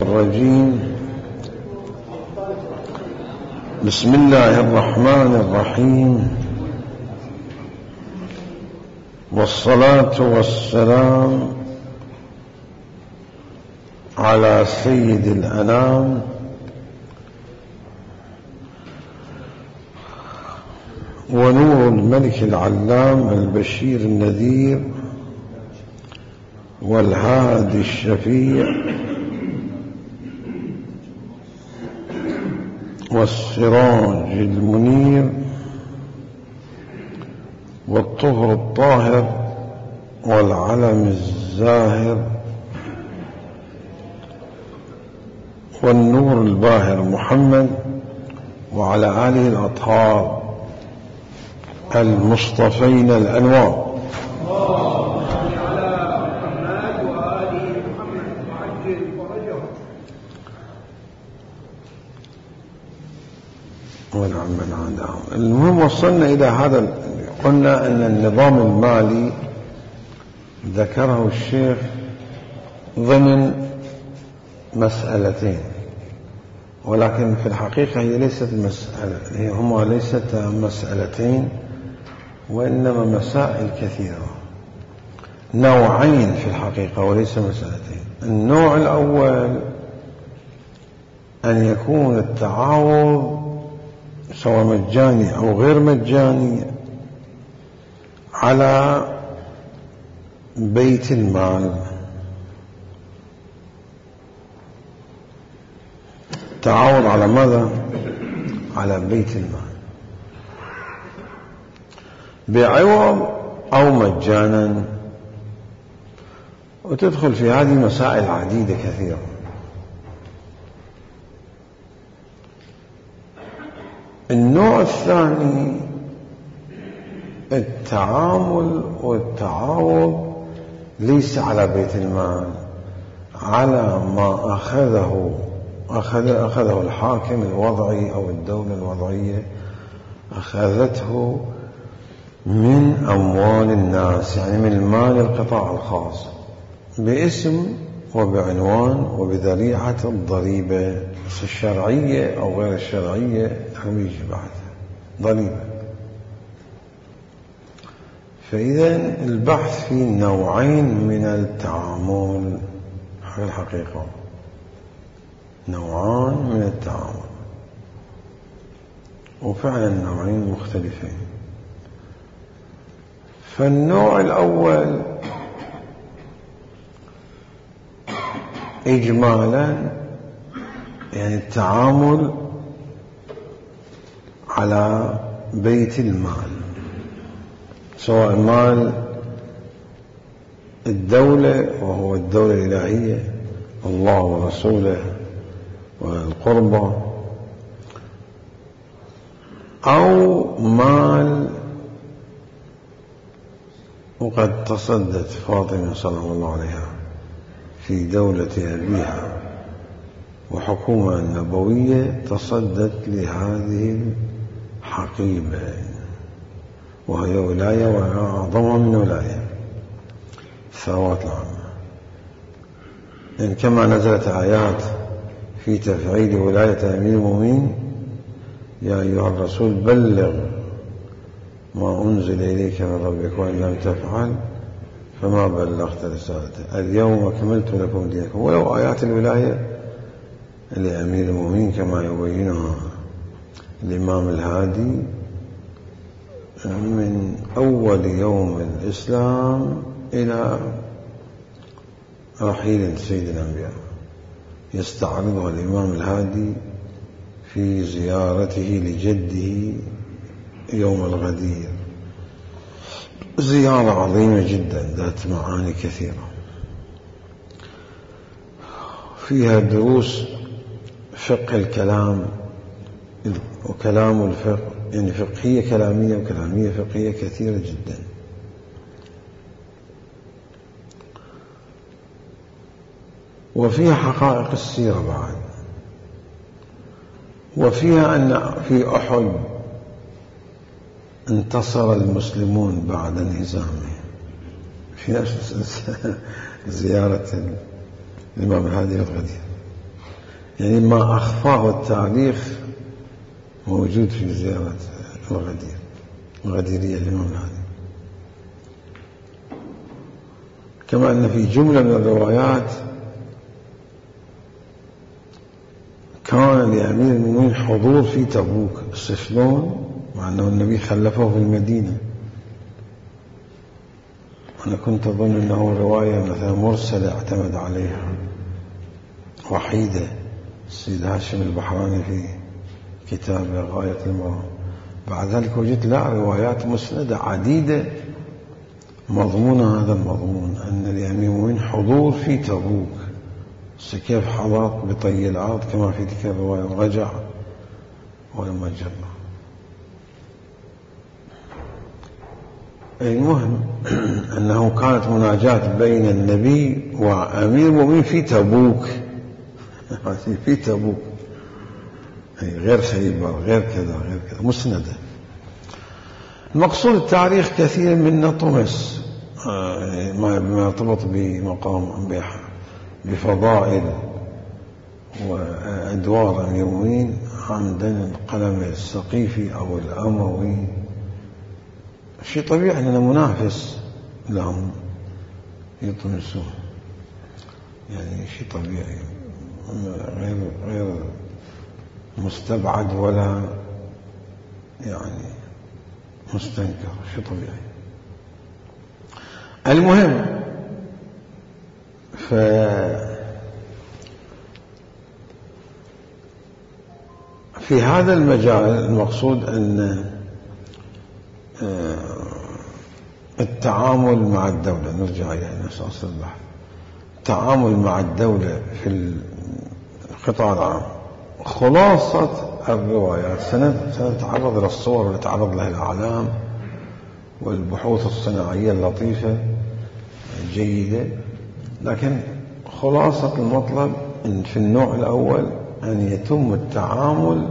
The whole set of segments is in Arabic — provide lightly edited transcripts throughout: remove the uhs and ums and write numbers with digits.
الرجيم. بسم الله الرحمن الرحيم، والصلاة والسلام على سيد الأنام ونور الملك العلام البشير النذير والهادي الشفيع والسراج المنير والطهر الطاهر والعلم الزاهر والنور الباهر محمد وعلى آله الأطهار المصطفين الأنوار. المهم وصلنا إلى هذا. قلنا أن النظام المالي ذكره الشيخ ضمن مسألتين، ولكن في الحقيقة هي ليست مسألة، هما ليست مسألتين وإنما مسائل كثيرة، نوعين في الحقيقة وليس مسألتين. النوع الأول أن يكون التعاوض سواء مجاني أو غير مجاني على بيت المال، تعاوض على ماذا؟ على بيت المال بعوض أو مجانا، وتدخل في هذه مسائل عديدة كثيرة. النوع الثاني التعامل والتعاوض ليس على بيت المال، على ما أخذه الحاكم الوضعي أو الدولة الوضعية، أخذته من أموال الناس، يعني من المال القطاع الخاص، باسم وبعنوان وبذريعة الضريبة الشرعية أو غير الشرعية، يجي بعدها ضريبة. فإذا البحث في نوعين من التعامل في الحقيقة، نوعان من التعامل، وفعلا نوعين مختلفين. فالنوع الأول إجمالا يعني التعامل على بيت المال، سواء مال الدولة وهو الدولة الإلهية الله ورسوله والقربى، أو مال وقد تصدت فاطمة سلام الله عليها في دولة أبيها وحكومة النبوية تصدت لهذه الحقيبة، وهي ولاية وأعظمها من ولاية الثروات العامة. يعني كما نزلت آيات في تفعيل ولاية أمير المؤمنين يا أيها الرسول بلغ ما أنزل إليك من ربك وإن لم تفعل فما بلغت رسالته اليوم أكملت لكم دينكم، ولو آيات الولاية لأمير المؤمنين كما يبينها الإمام الهادي من أول يوم الإسلام إلى رحيل سيد الأنبياء، يستعرضها الإمام الهادي في زيارته لجده يوم الغدير، زيارة عظيمة جدا ذات معاني كثيرة، فيها دروس فقه الكلام وكلام الفقه، يعني فقهية كلامية وكلامية فقهية كثيرة جدا. وفيها حقائق السيرة بعد، وفيها أن في أحد انتصر المسلمون بعد انهزامهم، في نفس زيارة الإمام الهادي الغدير. يعني ما أخفاه التاريخ موجود في زيارة الغدير، الغديرية الإمام الهادي. كما أن في جملة من الروايات كان لأمير المؤمنين حضور في تبوك. شلون؟ مع أنه النبي خلفه في المدينة. أنا كنت أظن أنه رواية مثلا مرسلة اعتمد عليها وحيدة. السيد هاشم البحراني في كتاب غاية المرام. بعد ذلك وجدت لا روايات مسندة عديدة مضمون هذا المضمون، أن لأمير المؤمنين حضور في تبوك. كيف حضر بطي الأرض كما في تلك الرواية ورجع ولما جرى. المهم أنه كانت مناجاة بين النبي وأمير المؤمنين في تبوك. في تبوك غير خيبر غير كذا غير كذا مسندة. المقصود التاريخ كثير منه طمس ما يرتبط بمقام بفضائل وأدوار أمير المؤمنين عندنا القلم السقيفي أو الأموي. شيء طبيعي أننا منافس لهم يطمسون، يعني شيء طبيعي غير مستبعد ولا يعني مستنكر، شيء طبيعي. المهم في هذا المجال المقصود أن التعامل مع الدولة، نرجع إلى نفس أصل البحث، التعامل مع الدولة في القطاع العام. خلاصة الروايات سنتعرض إلى الصور اللي تعرض لها الأعلام والبحوث الصناعية اللطيفة الجيدة، لكن خلاصة المطلب إن في النوع الأول أن يتم التعامل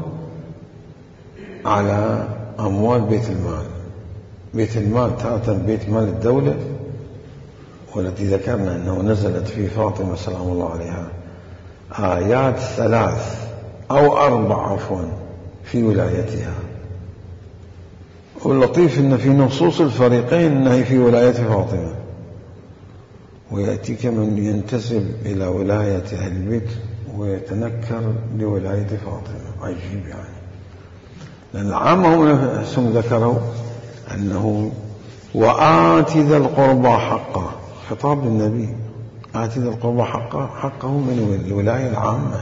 على أموال بيت المال. بيت المال تارة بيت مال الدولة، والتي ذكرنا أنه نزلت في فاطمة سلام الله عليها آيات 3 أو 4 عفوا في ولايتها. واللطيف أن في نصوص الفريقين أنها في ولاية فاطمة، ويأتيك من ينتسب إلى ولاية أهل البيت ويتنكر لولاية فاطمة. عجيب يعني، لأن العامة هم نفسهم ذكروا أنه وآت ذا القربى حقه، خطاب للنبي، آت ذا القربى حقه من الولاية العامة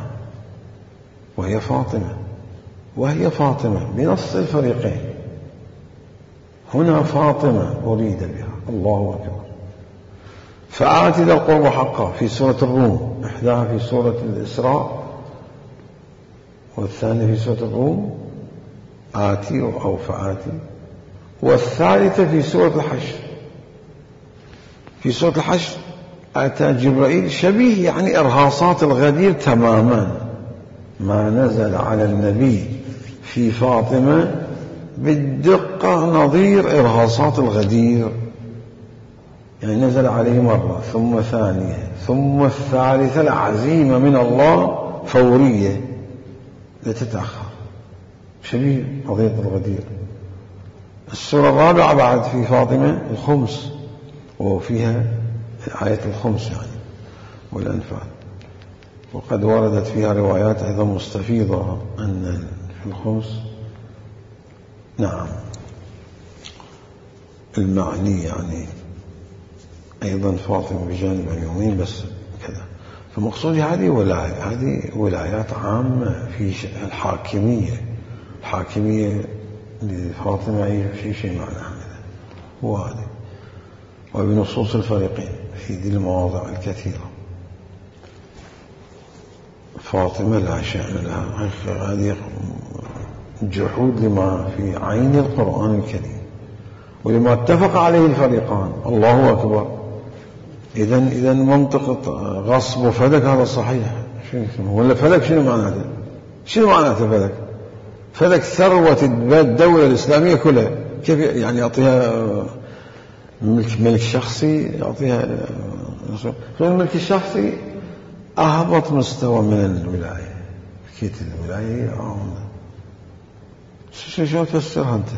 وهي فاطمة بنص الفريقين. هنا فاطمة أريد بها، الله أكبر. فآت ذا القربى حقه في سورة الروم، إحداها في سورة الإسراء والثانية في سورة الروم آتي أو فآتي، والثالثة في سورة الحشر. في سورة الحشر أتى جبرائيل شبيه يعني إرهاصات الغدير تماما. ما نزل على النبي في فاطمة بالدقة نظير إرهاصات الغدير، يعني نزل عليه مرة ثم ثانية ثم الثالثة، العزيمة من الله فورية لا تتأخر، شبيه قضية الغدير. السورة الرابعة بعد في فاطمة الخمس، وفيها آية الخمس يعني والأنفال. وقد وردت فيها روايات أيضا مستفيضة أن في الخمس نعم المعني يعني أيضا فاطمة بجانب اليومين بس كذا. فمقصود هذه ولايات عامة في الحاكمية لفاطمة أي شيء معناها هو هذا، وبنصوص الفريقين في ذي المواضع الكثيرة. فاطمة لا شأن لها، هذه جحود لما في عين القرآن الكريم ولما اتفق عليه الفريقان. الله أكبر. إذا منطقة غصب وفلك هذا صحيح. ولا فلك شنو معناته فلك؟ فلك ثروة الدولة الإسلامية كلها، كيف يعني يعطيها ملك شخصي؟ يعطيها الملك الشخصي أهبط مستوى من الولاية، حكيت الولاية شو تفسرها أنت؟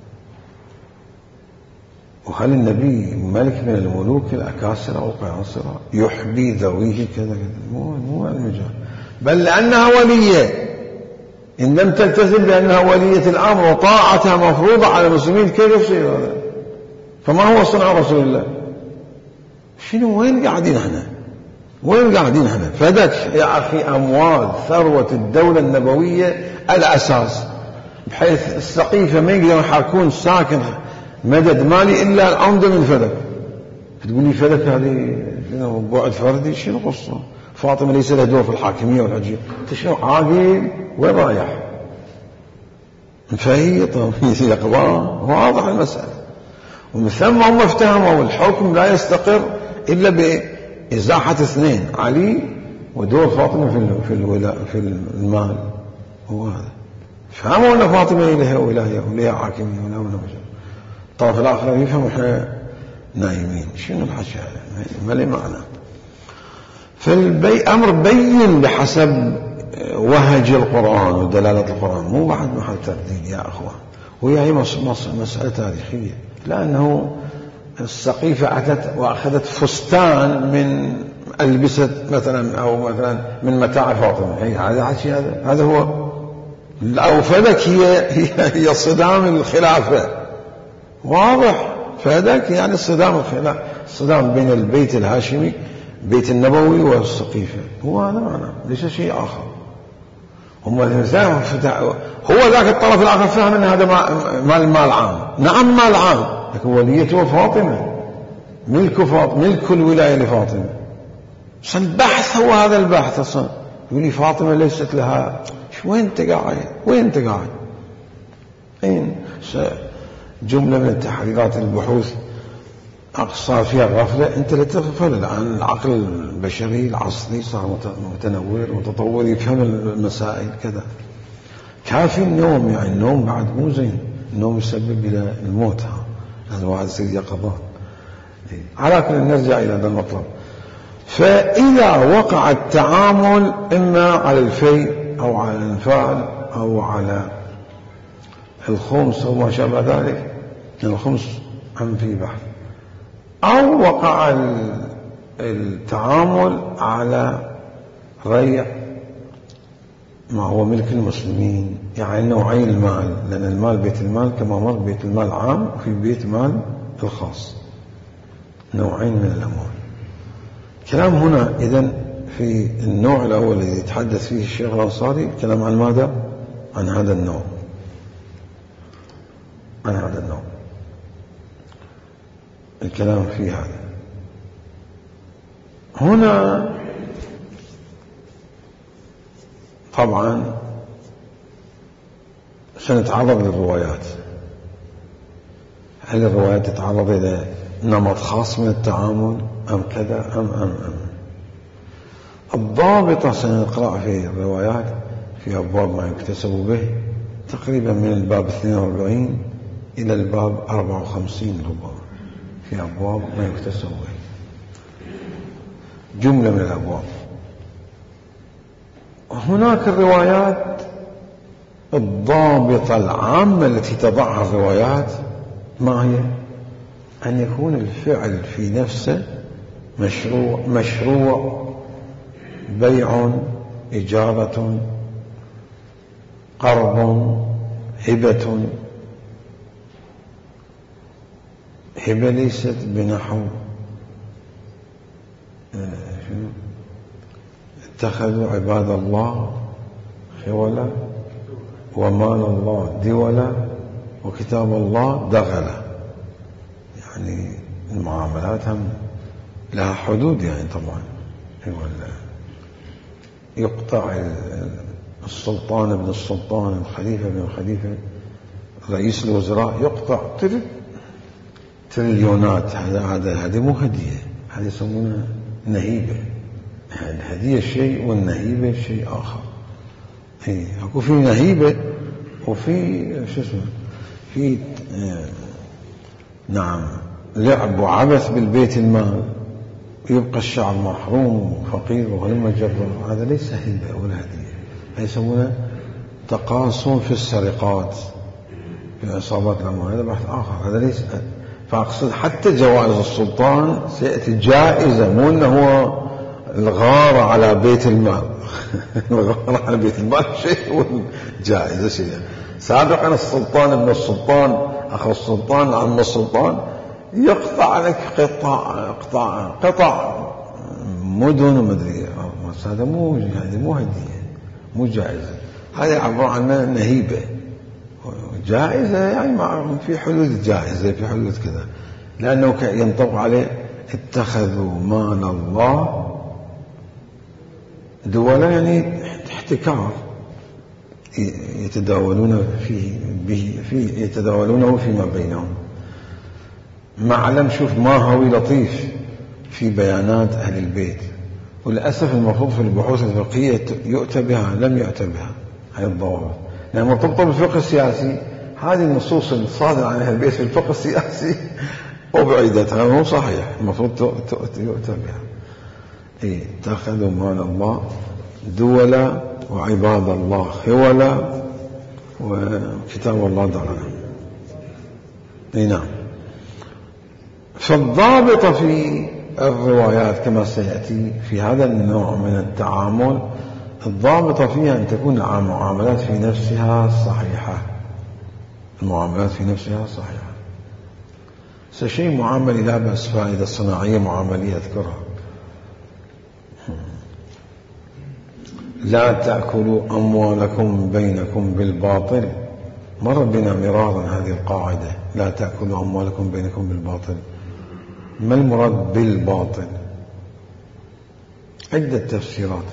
وهل النبي ملك من الملوك الأكاسرة أو القياصرة يحبي ذويه كذا؟ مو المجال، بل لأنها ولية، إن لم تلتزم بأنها ولية الأمر وطاعتها مفروضة على المسلمين كيف يصير هذا؟ فما هو صنع رسول الله؟ شنو وين قاعدين احنا؟ وين قاعدين احنا؟ فدك يا أخي أموال ثروة الدولة النبوية الأساس، بحيث السقيفة ما يقدرون يحركون ساكن مدد مالي إلا العمدة من فدك. تقول لي فدك هذه بعد فردي؟ شنو قصة؟ فاطمة ليس لها دور في الحاكمية والحجية، شنو عاقل وين رايح؟ فهي يقضاء واضح المسألة، ومن ثم هم افتهموا الحكم لا يستقر إلا بإزاحة اثنين، علي ودور فاطمة في المال. هو هذا فهموا أن فاطمة لها ولاية ولها حاكمية ولا مجال. الطرف الآخر يفهم إحنا نايمين. شنو الحكي هذا؟ ما له معنى. فالأمر بين بحسب وهج القرآن ودلالة القرآن، مو بعد محل ترديد يا أخوان. وهي مسألة تاريخية، لأنه السقيفة أتت وأخذت فستان من ألبسة مثلا أو مثلا من متاع فاطمة. هذا هو. أو فدك هي صدام الخلافة، واضح. فدك يعني الصدام بين البيت الهاشمي بيت النبوي والسقيفة، هو هذا معنى، ليس شيء آخر. هم الإنسان هو ذاك الطرف الآخر فهم أن هذا مال عام. نعم مال عام، لكن وليته فاطمة، ملك الولاية لفاطمة. البحث هو هذا البحث أصلا. يقول لي فاطمة ليست لها. وين أنت قاعد؟ أين جملة من التحريرات البحوث صار فيها غفلة. أنت لا تغفل الآن. العقل البشري العصري صار متنور ومتطور، يفهم المسائل كذا. كافي النوم، يعني النوم بعد مو زين، النوم يسبب إلى الموت. هذا واحد يصير يقظان. على كل نرجع إلى هذا المطلب. فإذا وقع التعامل إما على الفيء أو على الانفال أو على الخمس أو ما شابه ذلك، الخمس عم في بحث، أو وقع التعامل على ريع ما هو ملك المسلمين، يعني نوعي المال، لأن المال بيت المال كما مر بيت المال عام وفي بيت مال الخاص، نوعين من الأموال. كلام هنا إذن في النوع الأول الذي يتحدث فيه الشيخ الأنصاري، الكلام عن ماذا؟ عن هذا النوع، الكلام في هذا. هنا طبعا سنتعرض للروايات. هل الروايات تتعرض إلى نمط خاص من التعامل أم كذا أم الضابطة سنقرأ في الروايات في أبواب ما يكتسب به تقريبا من الباب 42 إلى الباب 54 ربما، في أبواب ما يكتسب به، جملة من الأبواب. هناك الروايات الضابطة العامة التي تضعها الروايات ما هي؟ أن يكون الفعل في نفسه مشروع، بيع، إجارة، قرض، هبة. هبة ليست بنحو اتخذوا عباد الله خولا ومال الله دولا وكتاب الله دغلا. يعني المعاملات هم لها حدود، يعني طبعا يقطع السلطان ابن السلطان، الخليفة ابن الخليفة، رئيس الوزراء، يقطع تريليونات. هذا مو هدية، هذا يسمونه نهيبة. الهدية شيء والنهيبة شيء آخر. أكو في نهيبة وفي في نعم لعب وعبث بالبيت المال، يبقى الشعب محروم وفقير وغلما جرا. هذا ليس هبة ولا هدية، يسمونه تقاصم في السرقات في عصابات الأموال، هذا بحث آخر، هذا ليس. فأقصد حتى جوائز السلطان سيأتي جائزة، مو أنه هو الغارة على بيت المال الغارة على بيت المال شيء والجائزة شيء. سابقا السلطان ابن السلطان أخو السلطان عم السلطان يقطع عليك قطع مدن ومدري، هذا مو هدية، مو جائزة، هذه عبارة عن نهيبة. جائزة يعني في حدود الجائزة، في حدود كذا، لأنه ينطبق عليه اتخذوا مال الله دولا، يعني احتكار يتداولون يتداولونه فيما بينهم. معلم شوف ما هو لطيف في بيانات أهل البيت، وللأسف المفروض في البحوث الفقهية يؤتى بها، لم يؤتى بها هذه الضوابط، لأنها مرتبطة بالفقه السياسي. هذه النصوص الصادرة عن أهل البيت في الفقه السياسي أبعدت، هذا مو صحيح، المفروض يؤتى بها. اتخذوا مال الله دولا وعباد الله خولا وكتاب الله ضرنا. نعم. فالضابط في الروايات كما سيأتي في هذا النوع من التعامل، الضابط فيها أن تكون المعاملات في نفسها صحيحة، المعاملات في نفسها صحيحة. شيء معاملي لا بأس، فائدة صناعية معاملية أذكرها. لا تأكلوا أموالكم بينكم بالباطل، مر بنا مرارا هذه القاعدة، لا تأكلوا أموالكم بينكم بالباطل. ما المراد بالباطل؟ عدة تفسيرات،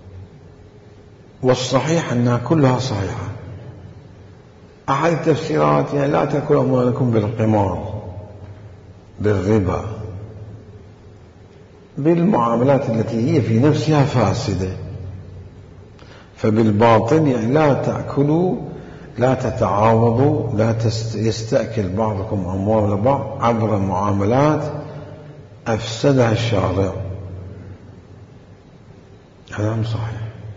والصحيح أنها كلها صحيحة. أحد التفسيرات يعني لا تأكلوا أموالكم بالقمار، بالربا، بالمعاملات التي هي في نفسها فاسدة. فبالباطل يعني لا تأكلوا، لا تتعاوضوا، لا يستأكل بعضكم أموال بعض عبر معاملات أفسدها الشارع. هذا صحيح.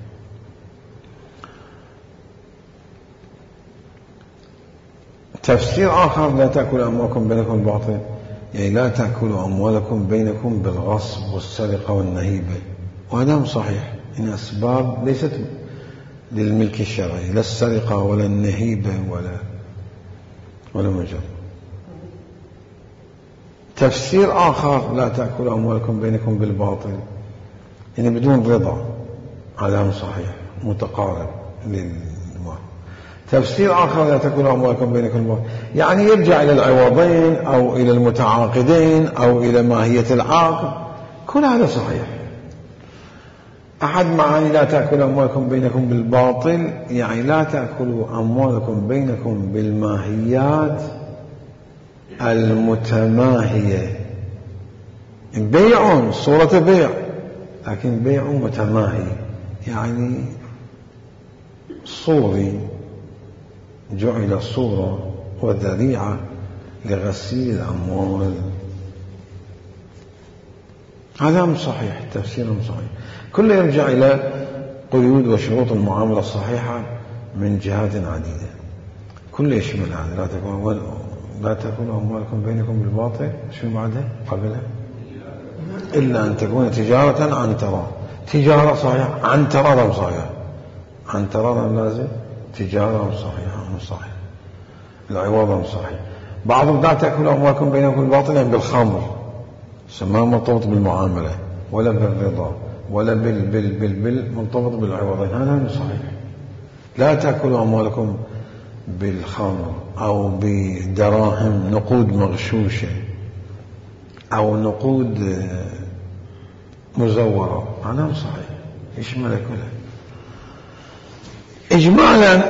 تفسير آخر لا تأكلوا أموالكم بينكم بالباطل يعني لا تأكلوا أموالكم بينكم بالغصب والسرقة والنهيبة، وهذا صحيح، إن أسباب ليست للملك الشرعي، لا السرقة ولا النهيبة ولا مجرد. تفسير آخر لا تأكلوا أموالكم بينكم بالباطل يعني بدون رضا، هذا صحيح متقارب تفسير آخر لا تأكلوا أموالكم بينكم بالباطل يعني يرجع إلى العوضين أو إلى المتعاقدين أو إلى ماهية العقد، كل هذا صحيح. أحد معاني لا تأكلوا أموالكم بينكم بالباطل يعني لا تأكلوا أموالكم بينكم بالماهيات المتماهية. بيع صورة بيع، لكن بيع متماهي يعني صوري، جعل صورة وذريعة لغسيل الأموال. هذا صحيح، تفسير صحيح، كله يرجع إلى قيود وشروط المعاملة الصحيحة من جهات عديدة، كله يشمل هذا. لا تكونوا أموالكم بينكم بالباطل، شو بعدها قبلها؟ إلا أن تكون تجارة عن تراض. تجارة صحيحة عن تراض صحيح، عن تراض لازم، تجارة صحيحة مش صحيح، العوض صحيح. بعضهم لا تأكلوا أموالكم بينكم بالباطل يعني بالخمر، سماه مرتبط بالمعاملة، ولا بالرضا، ولا مرتبط بالعوضين، هذا مش صحيح. لا تأكلوا أموالكم بالخمر أو بدراهم نقود مغشوشة أو نقود مزورة، هذا مش صحيح، يشمل كله. إجمالا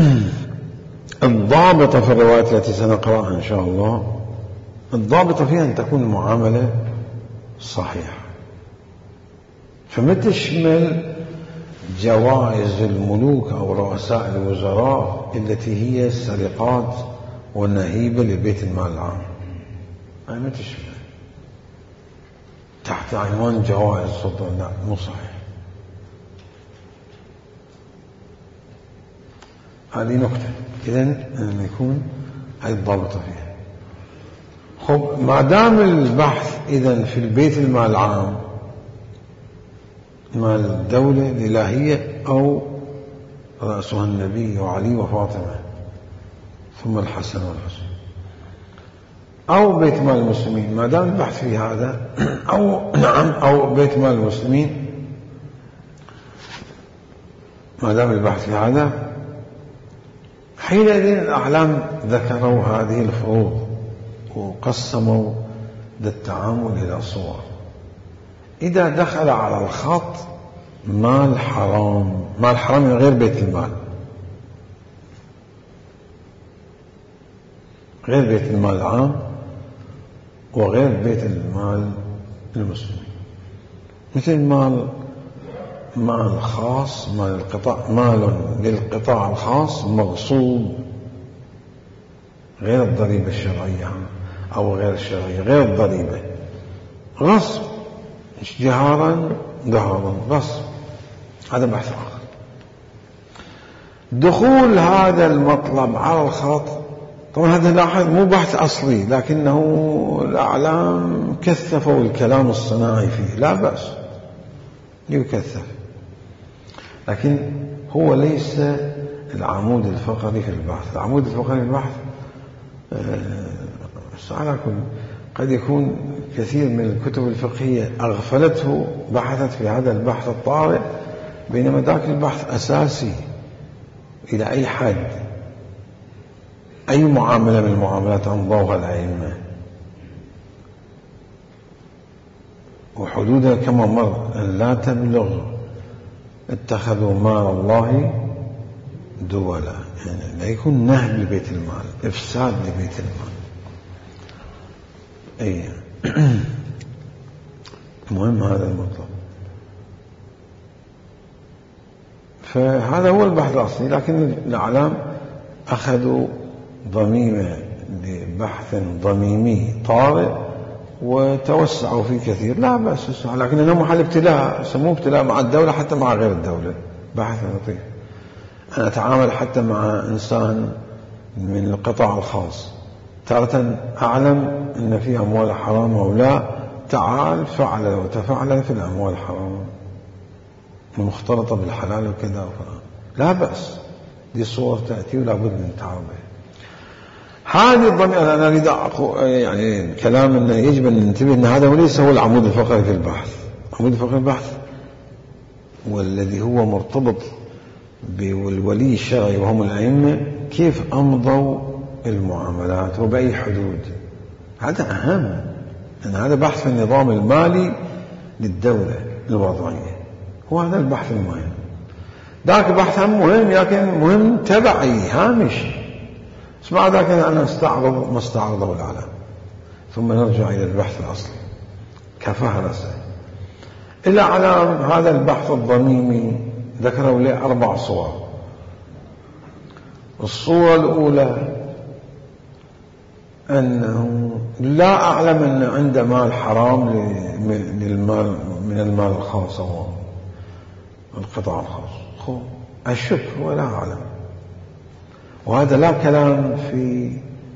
الضابطة في الروايات التي سنقرأها إن شاء الله، الضابطة فيها أن تكون المعاملة صحيحة، فما تشمل جوائز الملوك أو رؤساء الوزراء التي هي السرقات والنهيبة لبيت المال العام، ما تشمل تحت عنوان جوائز السلطان، لا مو صحيح. هذه نقطة. إذن أن يكون هذه الضابطة فيها. خب ما دام البحث إذن في البيت المال العام، مال الدولة الإلهية أو رأسها النبي وعلي وفاطمة ثم الحسن والحسين، أو بيت مال المسلمين، ما دام البحث في هذا أو بيت مال المسلمين، ما دام البحث في هذا، حينئذ الأعلام ذكروا هذه الفروض وقسموا التعامل إلى صور. إذا دخل على الخط مال حرام، مال حرام من غير بيت المال، غير بيت المال العام وغير بيت المال المسلمين، مثل مال خاص، مال للقطاع الخاص مغصوب، غير الضريبة الشرعية أو غير الشرعية، غير الضريبة، غصب جهارا غصب، هذا بحث آخر. دخول هذا المطلب على الخط، طبعا هذا لاحظ مو بحث أصلي، لكنه الأعلام كثفوا الكلام الصناعي فيه، لا بأس يكثف، لكن هو ليس العمود الفقري في البحث. العمود الفقري في البحث على كل قد يكون كثير من الكتب الفقهية أغفلته، بحثت في هذا البحث الطارئ، بينما ذاك البحث أساسي إلى أي حد. أي معاملة من المعاملات أمضوها الأئمة وحدودها كما مر أن لا تبلغ، اتخذوا مال الله دولا، يعني لا يكون نهب لبيت المال، إفساد لبيت المال. أي مهم هذا المطلب. فهذا هو البحث الأصلي، لكن الأعلام أخذوا ضميمة لبحث ضميمي طارئ وتوسعوا فيه كثير، لا بأس، لكن إنه محل ابتلاء، سموه ابتلاء مع الدولة حتى مع غير الدولة. بحث لطيف، أنا أتعامل حتى مع إنسان من القطاع الخاص، تارة أعلم أن في أموال حرام أو لا، تعال فعل وتفعل في الأموال الحرام المختلطة بالحلال وكذا وفعل. لا بأس، دي صور تأتي ولا بد من تعامل. هذه الضمير أنا أريد يعني كلام أنه يجب أن ننتبه أن هذا وليس هو العمود الفقري في البحث. عمود الفقري في البحث والذي هو مرتبط بالولي الشرعي وهم الأئمة، كيف أمضوا المعاملات وبأي حدود. هذا أهم، أن هذا بحث في النظام المالي للدولة الوضعية، هو هذا البحث المهم. ذاك بحث مهم، لكن مهم تبعي هامش، اسمع ذاك أنا استعرض ما استعرضه العالم، ثم نرجع إلى البحث الأصلي كفهرسة. الأعلام هذا البحث الضميمي ذكروا له 4 صور. الصورة الأولى أنه لا أعلم أن عنده مال حرام للمال من المال الخاص أو القطاع الخاص، أشك ولا أعلم. وهذا لا كلام في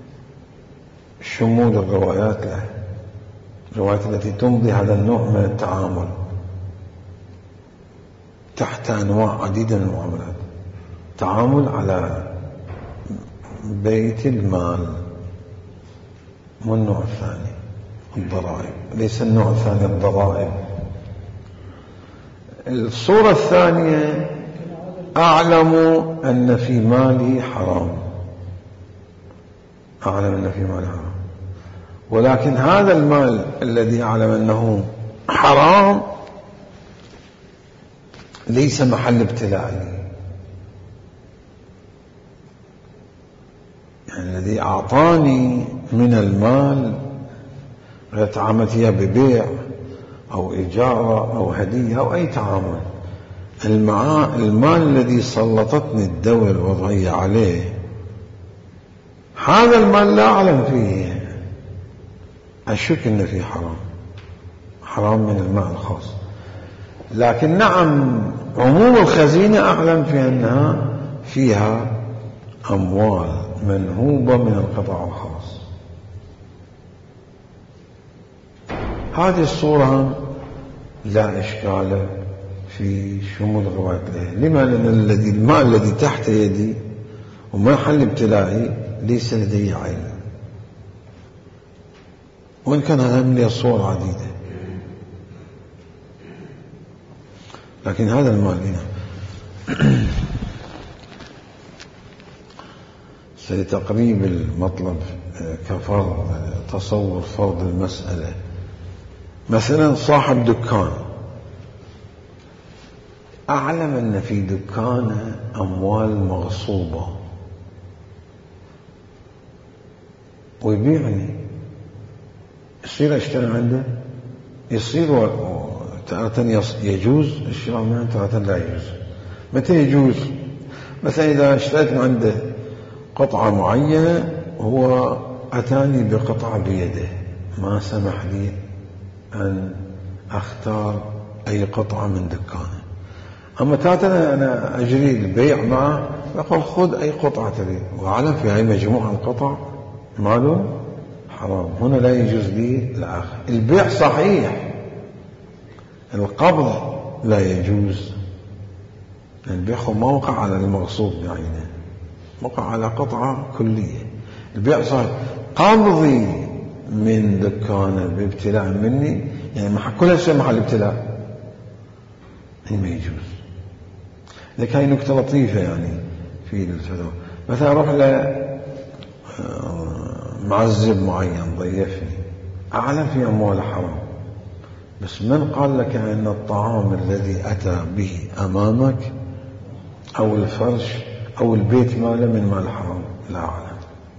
شمول الروايات له، الروايات التي تمضي هذا النوع من التعامل تحت أنواع عديدة من المعاملات. تعامل على بيت المال، والنوع الثاني الضرائب، ليس النوع الثاني الضرائب. الصورة الثانية أعلم أن في مالي حرام، أعلم أن في مالي حرام، ولكن هذا المال الذي أعلم أنه حرام ليس محل ابتلاء لي، يعني الذي أعطاني من المال غير تعاملت إياه ببيع أو إجارة أو هدية أو أي تعامل، المال الذي سلطتني الدولة الوضعية عليه، هذا المال لا أعلم فيه، أشك أن فيه حرام من المال الخاص. لكن نعم عموم الخزينة أعلم في أنها فيها أموال منهوبة من القطاع الخاص. هذه الصورة لا إشكال في شمول رواية له. لما؟ لأن المال الذي تحت يدي ومحل ابتلائي ليس لدي علم، وإن كان هم لي صور عديدة، لكن هذا المال هنا لتقريب المطلب كفرض تصور فرض المسألة. مثلا صاحب دكان أعلم أن في دكانه أموال مغصوبة ويبيعني، يصير أشتري عنده، يصير تارة يجوز الشراء منه، تارة لا يجوز. متى يجوز؟ مثلا إذا اشتريت من عنده قطعة معينة، هو أتاني بقطعة بيده، ما سمح لي أن أختار أي قطعة من دكانه. أما تاتنا أنا أجري البيع معه، يقول خذ أي قطعة تريد، وأعلم في هاي مجموعة القطع ماله حرام. هنا لا يجوز لي الآخر. البيع صحيح، القبض لا يجوز. البيع ما وقع على المغصوب بعينه، وقع على قطعة كلية. البيع صحيح، قبضي من دكانه بابتلاء مني، يعني كل شيء محل ابتلاء، ما يجوز. لك هاي نكتة لطيفة يعني في الفتوى. مثلا أروح معزب معين ضيفني، أعلم في أموال حرام، بس من قال لك أن الطعام الذي أتى به أمامك أو الفرش أو البيت ماله من مال حرام؟ لا أعلم.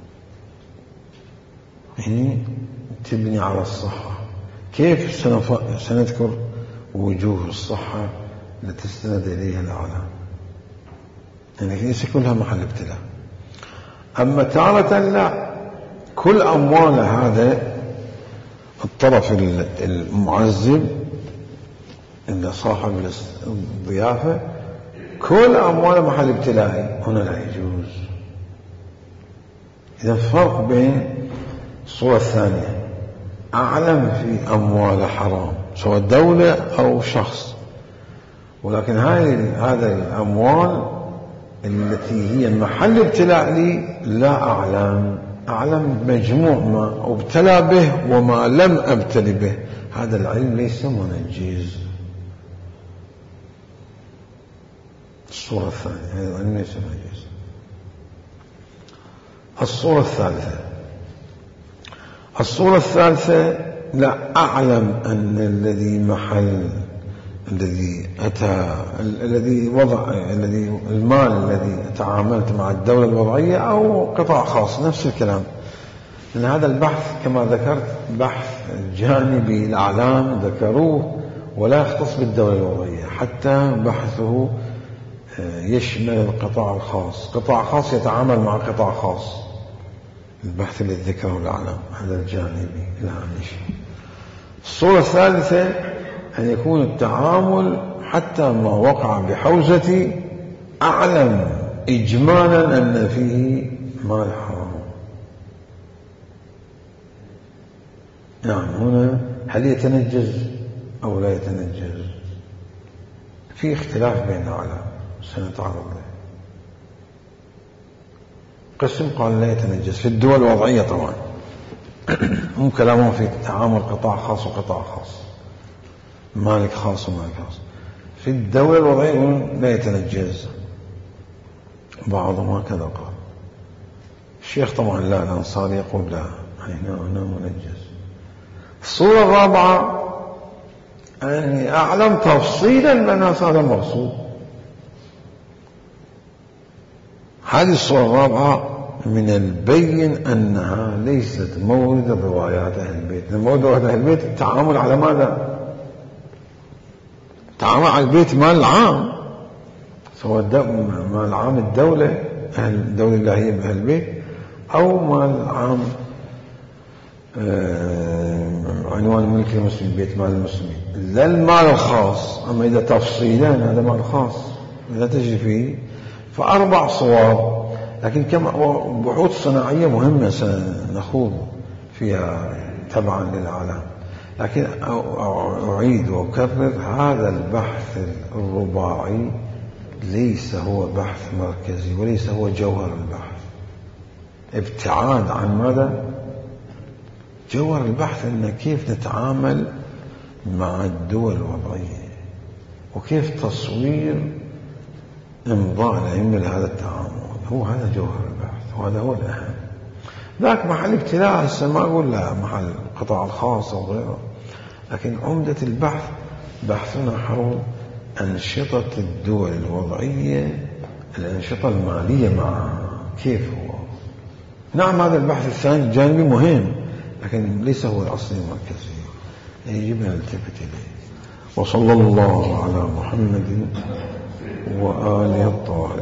يعني تبني على الصحة. كيف سنذكر وجوه الصحة التي تستند إليها الأعلام؟ يعني ليس كلها محل ابتلاء. أما تارة لا، كل أموال هذا الطرف المعذب إن صاحب الضيافة كل أموال محل ابتلائي، هنا لا يجوز. إذا فرق بين الصورة الثانية، أعلم في أموال حرام سواء دولة أو شخص، ولكن هذا الأموال التي هي محل ابتلاء لي لا أعلم مجموع ما ابتلى به وما لم أبتلي به. هذا العلم ليس منجز. الصورة الثانية، هذا العلم ليس منجز. الصورة الثالثة لا أعلم أن الذي أتى المال الذي تعاملت مع الدولة الوضعية أو قطاع خاص، نفس الكلام. لأن هذا البحث كما ذكرت بحث جانبي، الأعلام ذكروه ولا يختص بالدولة الوضعية، حتى بحثه يشمل القطاع الخاص. قطاع خاص يتعامل مع قطاع خاص، البحث الذي ذكره الأعلام هذا الجانبي الهامشي. الصورة الثالثة أن يكون التعامل حتى ما وقع بحوزتي أعلم إجمالا أن فيه مال حرام. نعم، هنا هل يتنجز أو لا يتنجز؟ في اختلاف بين العلماء سنتعرض له. قسم قال لا يتنجز في الدول الوضعية طبعا، هم كلامهم في تعامل قطاع خاص وقطاع خاص، مالك خاص ومالك خاص. في الدولة الوضعية يقولون لا يتنجز، بعضهم هكذا قال. الشيخ طبعا لا، الأنصاري يقول لا، هنا منجز. الصورة الرابعة أني أعلم تفصيلا من هذا مقصود. هذه الصورة الرابعة من البين أنها ليست مورد روايات أهل البيت. مورد روايات أهل البيت التعامل على ماذا؟ تعامل على البيت مال العام، سواء مال عام الدولة، الدولة اللي هي بأهل البيت، أو مال عام عنوان ملك المسلمين، بيت مال المسلمين، لا المال الخاص. أما إذا تفصيلا هذا مال خاص لا تجري فيه. فأربع صور لكن كما بحوث صناعية مهمة سنخوض فيها تبعا للعالم. لكن أعيد وأكرر، هذا البحث الرباعي ليس هو بحث مركزي وليس هو جوهر البحث. ابتعاد عن ماذا؟ جوهر البحث إن كيف نتعامل مع الدول الوضعية وكيف تصوير إمضاء الأئمة لهذا التعامل. هو هذا جوهر البحث وهذا هو الأهم. ذاك محل ابتلاء، هسه ما أقول لا محل القطاع الخاص أو غيره، لكن عمدة البحث بحثنا حول أنشطة الدول الوضعية، الأنشطة المالية معها كيف هو. نعم هذا البحث الثاني جانبي مهم لكن ليس هو الأصل المركزي، يجب أن نلتفت إليه. وصلى الله على محمد وآله الطاهرين.